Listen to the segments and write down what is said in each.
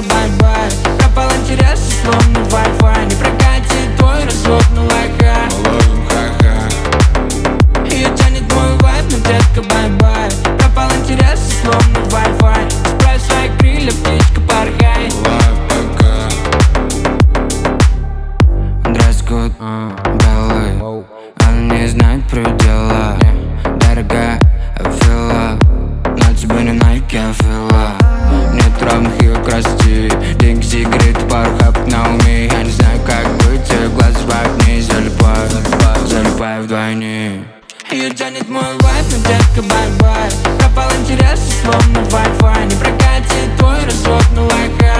детка, бай-бай. Пропал интерес, словно Wi-Fi. Не прокатит твой развод, ну лайка. Ее тянет мой вайб, но детка, бай-бай. Пропал интерес, словно Wi-Fi. Справь свои крылья, птичка, порхай. Дресс-код, белый. Она не знает предела. Дорогая, I feel love. На тебе не Nike, I feel love. Нет равных ее красоте. Деньги, сигареты, пару хапок на уме. Я не знаю, как быть, ее глаза в огне. Залипаю вдвойне. Ее тянет мой вайб, но детка, бай-бай. Пропал интерес, словно Wi-Fi. Не прокатит твой развод, ну лайка.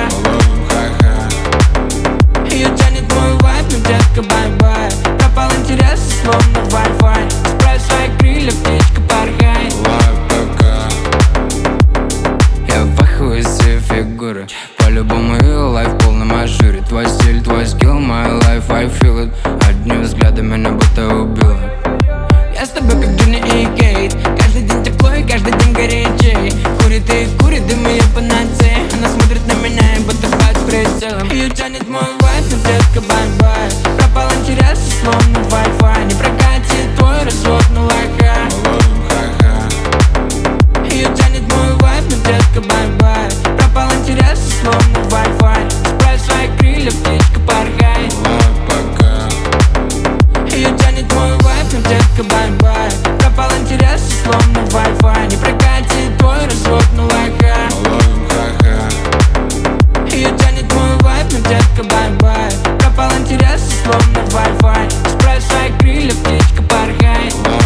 Ее тянет мой вайб, но детка, бай-бай. Пропал интерес, словно Wi-Fi. Справь свои крылья, птичка, порхай. Я в ахуе из своей фигуры. По-любому ее лайф в полном ажуре. Твой стиль, твой скилл, my life, I feel it. Одним взглядом меня будто убила. Я с тобой как Джонни и Кейт. Каждый день тепло и каждый день горячей. Курит и курит, дым ее по ночи. Она смотрит на меня и будто под прицелом. Ее тянет мой вайб, но детка, бай-бай. Пропал интерес, словно Wi-Fi. Не прокатит твой развод, ну лайка. Ее тянет мой вайб, но детка, бай-бай. Пропал интерес, словно Wi-Fi. Справь свои крылья, птичка, порхай. Ее тянет мой вайб, но детка, бай-бай. Пропал интерес, словно Wi-Fi. Не прокатит твой развод, ну лайка. Ее тянет мой вайб, но детка, бай-бай. Пропал интерес, словно Wi-Fi. Справь свои крылья, птичка, порхай.